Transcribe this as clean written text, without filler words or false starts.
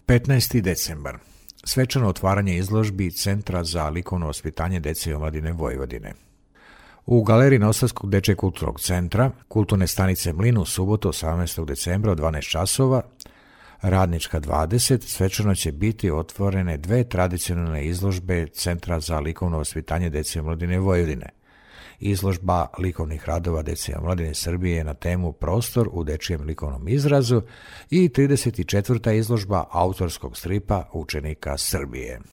15. decembar. Svečano otvaranje izložbi Centra za likovno vaspitanje dece i omladine Vojvodine. U galeriji Novosadskog dečjeg kulturnog centra, kulturne stanice Mlin u subotu 18. decembra od 12 časova, Radnička 20, svečano će biti otvorene dve tradicionalne izložbe Centra za likovno vaspitanje dece i omladine Vojvodine. Izložba likovnih radova dece i omladine Srbije na temu Prostor u dečijem likovnom izrazu i 34. izložba autorskog stripa učenika Srbije.